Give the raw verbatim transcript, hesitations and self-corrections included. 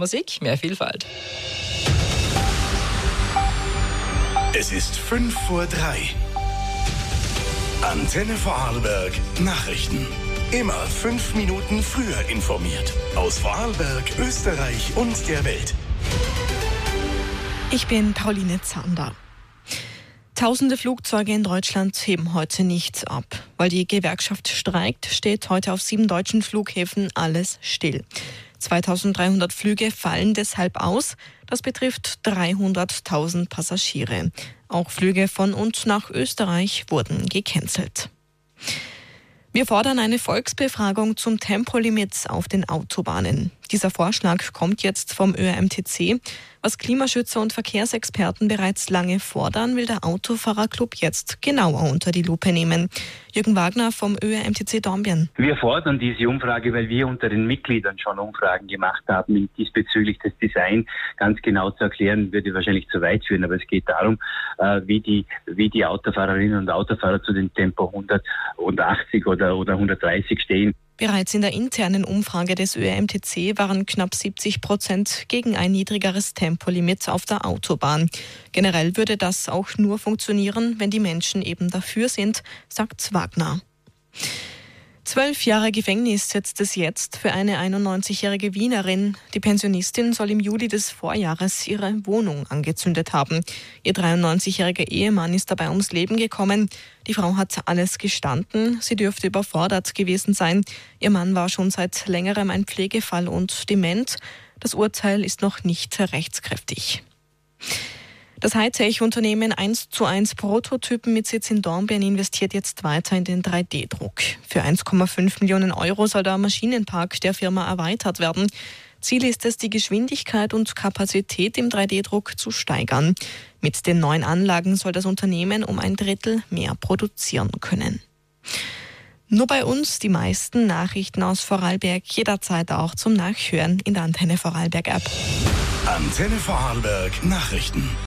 Musik, mehr Vielfalt. Es ist fünf vor drei. Antenne Vorarlberg Nachrichten. Immer fünf Minuten früher informiert. Aus Vorarlberg, Österreich und der Welt. Ich bin Pauline Zander. Tausende Flugzeuge in Deutschland heben heute nicht ab. Weil die Gewerkschaft streikt, steht heute auf sieben deutschen Flughäfen alles still. zweitausenddreihundert Flüge fallen deshalb aus. Das betrifft dreihunderttausend Passagiere. Auch Flüge von und nach Österreich wurden gecancelt. Wir fordern eine Volksbefragung zum Tempolimit auf den Autobahnen. Dieser Vorschlag kommt jetzt vom Ö R M T C. Was Klimaschützer und Verkehrsexperten bereits lange fordern, will der Autofahrerclub jetzt genauer unter die Lupe nehmen. Jürgen Wagner vom Ö R M T C Dornbirn. Wir fordern diese Umfrage, weil wir unter den Mitgliedern schon Umfragen gemacht haben. Diesbezüglich das Design ganz genau zu erklären, würde wahrscheinlich zu weit führen. Aber es geht darum, wie die, wie die Autofahrerinnen und Autofahrer zu den Tempo hundertachtzig oder, oder hundertdreißig stehen. Bereits in der internen Umfrage des Ö R M T C waren knapp siebzig Prozent gegen ein niedrigeres Tempolimit auf der Autobahn. Generell würde das auch nur funktionieren, wenn die Menschen eben dafür sind, sagt Wagner. Zwölf Jahre Gefängnis setzt es jetzt für eine einundneunzigjährige Wienerin. Die Pensionistin soll im Juli des Vorjahres ihre Wohnung angezündet haben. Ihr dreiundneunzigjähriger Ehemann ist dabei ums Leben gekommen. Die Frau hat alles gestanden. Sie dürfte überfordert gewesen sein. Ihr Mann war schon seit längerem ein Pflegefall und dement. Das Urteil ist noch nicht rechtskräftig. Das Hightech-Unternehmen eins zu eins Prototypen mit Sitz in Dornbirn investiert jetzt weiter in den drei D Druck. Für eins Komma fünf Millionen Euro soll der Maschinenpark der Firma erweitert werden. Ziel ist es, die Geschwindigkeit und Kapazität im drei D Druck zu steigern. Mit den neuen Anlagen soll das Unternehmen um ein Drittel mehr produzieren können. Nur bei uns die meisten Nachrichten aus Vorarlberg, jederzeit auch zum Nachhören in der Antenne Vorarlberg App. Antenne Vorarlberg Nachrichten.